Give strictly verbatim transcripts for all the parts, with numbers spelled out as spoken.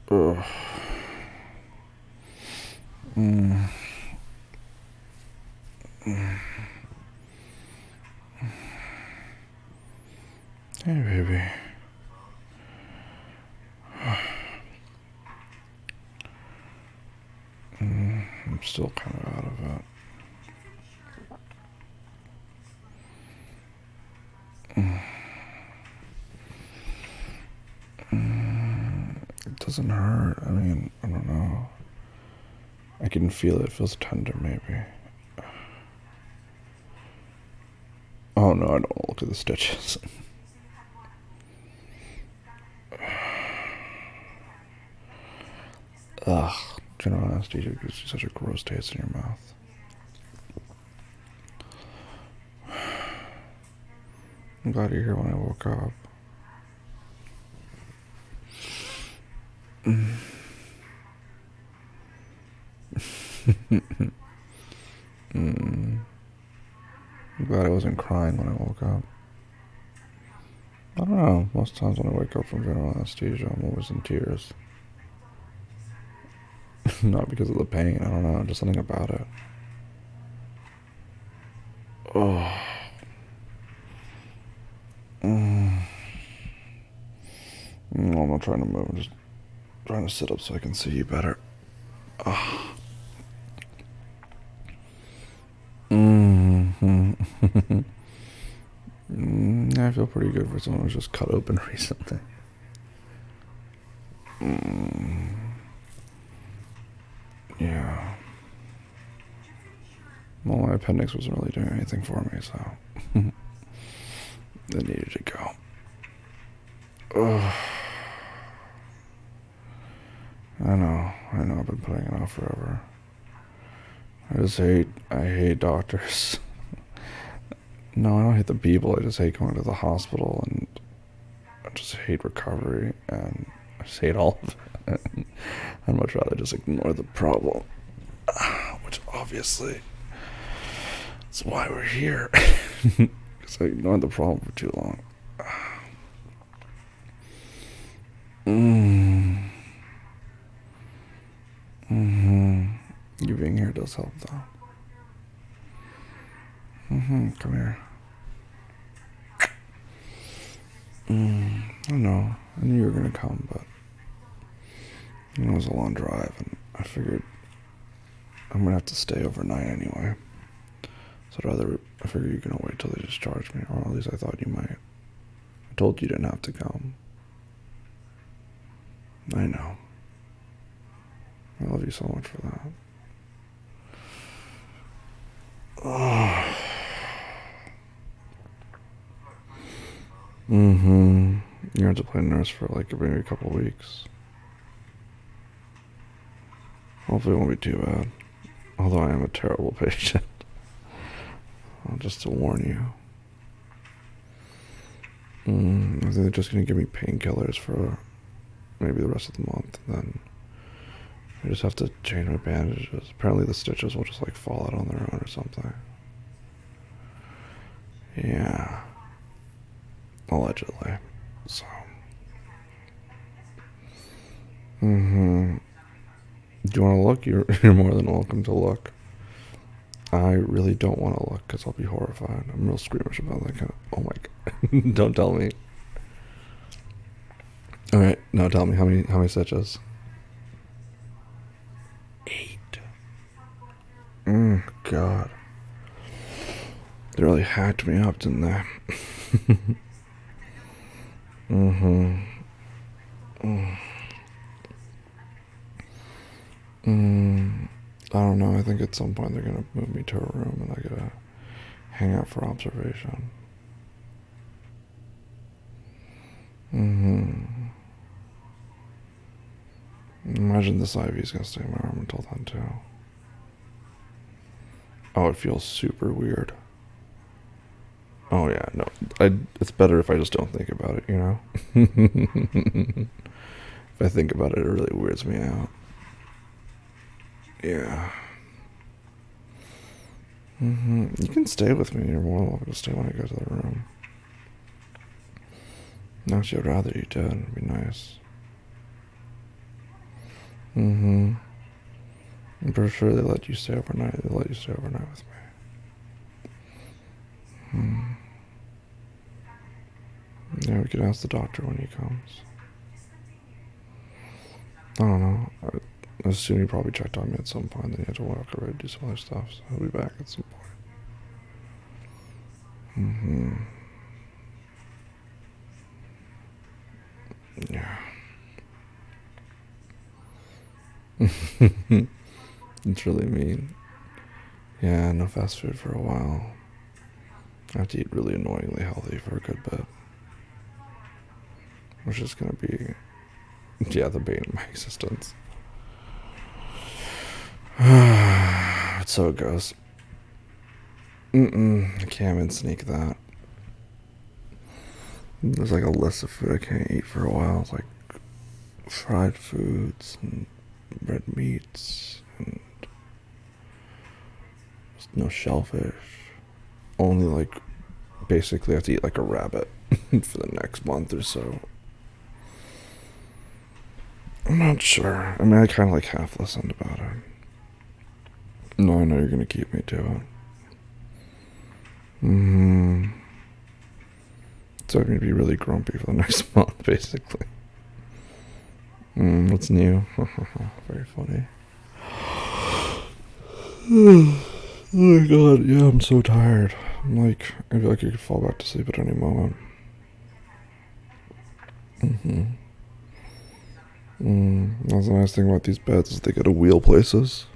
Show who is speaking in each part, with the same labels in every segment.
Speaker 1: Ugh. Mm. Mm. Hey, baby. Mm. I'm still kind of out of it. Mm. Mm. It doesn't hurt. I mean, I don't know. I can feel it. It feels tender, maybe. Oh no, I don't want to look at the stitches. Ugh. General anesthesia gives you such a gross taste in your mouth. I'm glad you're here when I woke up. Mm. mm. I'm glad I wasn't crying when I woke up. I don't know. Most times when I wake up from general anesthesia, I'm always in tears. Not because of the pain. I don't know. Just something about it. Oh. Mm. No, I'm not trying to move. I'm just trying to sit up so I can see you better. Oh. Mm-hmm. mm, I feel pretty good for someone who's just cut open recently. Mm. Yeah. Well, my appendix wasn't really doing anything for me, so it needed to go. Ugh. I know, I know. I've been putting it off forever. I just hate, I hate doctors. No, I don't hate the people. I just hate going to the hospital, and I just hate recovery, and I just hate all of it. I'd much rather just ignore the problem, which obviously is why we're here. Because I ignored the problem for too long. Mm. Mm-hmm. You being here does help, though. Mm-hmm. Come here. Mm. I know. I knew you were gonna come, but you know, it was a long drive, and I figured I'm gonna have to stay overnight anyway. So I'd rather, I figured you're gonna wait till they discharge me, or at least I thought you might. I told you you didn't have to come. I know. I love you so much for that. Oh. Mm-hmm. You have to play nurse for like maybe a couple weeks. Hopefully it won't be too bad. Although I am a terrible patient. Well, just to warn you. Mm, I think they're just gonna give me painkillers for maybe the rest of the month, and then I just have to change my bandages. Apparently the stitches will just like fall out on their own or something. Yeah. Allegedly. So. Mm-hmm. Do you want to look? You're, you're more than welcome to look. I really don't want to look because I'll be horrified. I'm real squeamish about that kind of. Oh my god! Don't tell me. All right, now tell me how many how many stitches. Eight. Mm, God. They really hacked me up, didn't they? mm-hmm. Mm. Mm. I don't know. I think at some point they're gonna move me to a room and I gotta hang out for observation. Mm-hmm. Imagine this I V is gonna stay in my arm until then too. Oh, it feels super weird. Oh yeah, no. I. It's better if I just don't think about it, you know. If I think about it, it really weirds me out. Yeah. Mm-hmm. You can stay with me. You're more than welcome to stay when I go to the room. Actually, I'd rather you did. It'd be nice. Mm-hmm. I'm pretty sure they let you stay overnight. They let you stay overnight with me. Hmm. Yeah, we can ask the doctor when he comes. I don't know. I, I assume he probably checked on me at some point. Then he had to walk away to do some other stuff. So he'll be back at some point. Mm-hmm. Yeah. It's really mean. Yeah, no fast food for a while. I have to eat really annoyingly healthy for a good bit. Which is gonna be, yeah, the bane of my existence. So it goes. Mm-mm, I can't even sneak that. There's like a list of food I can't eat for a while. It's like fried foods and red meats and no shellfish. Only like basically I have to eat like a rabbit for the next month or so. I'm not sure. I mean, I kind of like half listened about it. No, I know you're gonna keep me to it. Hmm. So I'm gonna be really grumpy for the next month, basically. Mm, what's new? Very funny. Oh my god, yeah, I'm so tired. I'm like, I feel like I could fall back to sleep at any moment. Mm-hmm. Mm, that's the nice thing about these beds is they get to wheel places.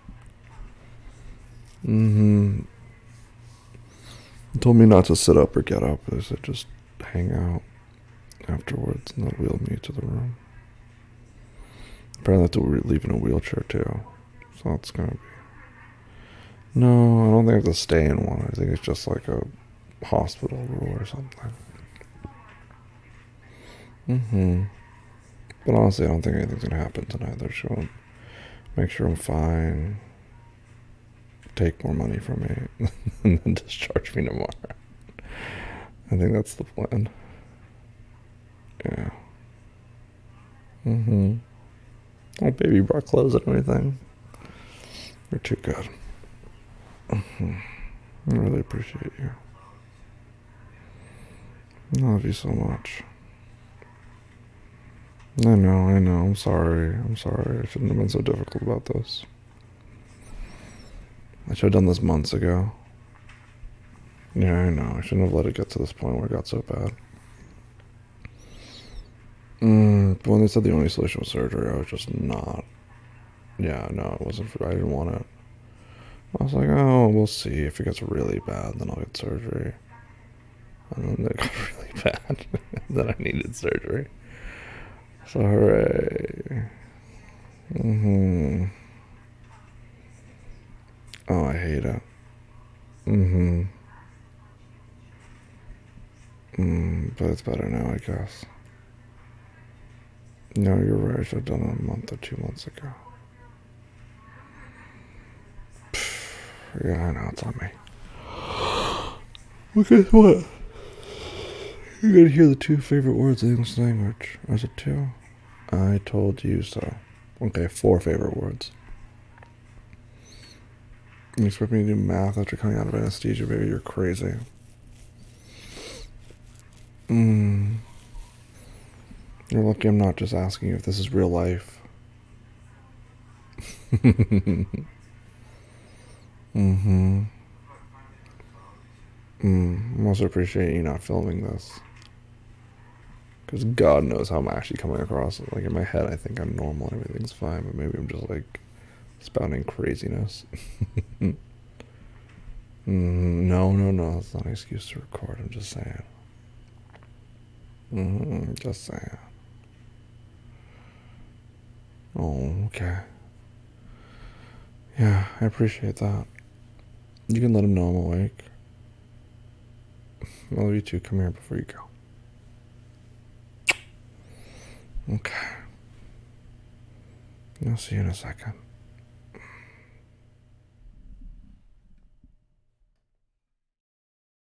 Speaker 1: Mm-hmm. They told me not to sit up or get up. They said just hang out afterwards and they'll wheel me to the room. Apparently I have to leave in a wheelchair too. So that's gonna be... No, I don't think I have to stay in one. I think it's just like a hospital rule or something. Mm-hmm. But honestly, I don't think anything's gonna happen tonight. They're just gonna make sure I'm fine, take more money from me, and then discharge me tomorrow. I think that's the plan. Yeah. Mm-hmm. Oh, baby, you brought clothes and everything. You're too good. Mm-hmm. I really appreciate you. I love you so much. I know, I know. I'm sorry. I'm sorry. I shouldn't have been so difficult about this. I should have done this months ago. Yeah, I know. I shouldn't have let it get to this point where it got so bad. Mm, but when they said the only solution was surgery, I was just not. Yeah, no, it wasn't for. I didn't want it. I was like, oh, we'll see. If it gets really bad, then I'll get surgery. And then it got really bad. Then I needed surgery. So hooray. Mm-hmm. Oh, I hate it. Mm-hmm. Mm, but it's better now, I guess. No, you're right. I should have done it a month or two months ago. Yeah, I know. It's on me. Well, guess what? You're gonna hear the two favorite words in the English language. Or is it two? I told you so. Okay, four favorite words. You expect me to do math after coming out of anesthesia, baby? You're crazy. Mm. You're lucky I'm not just asking you if this is real life. Mm-hmm. Mm. I also appreciate you not filming this. Because God knows how I'm actually coming across. Like, in my head, I think I'm normal and everything's fine, but maybe I'm just, like, spouting craziness. mm, no, no, no. That's not an excuse to record. I'm just saying. Mm, just saying. Oh, okay. Yeah, I appreciate that. You can let him know I'm awake. I love you too. Come here before you go. Okay. I'll see you in a second.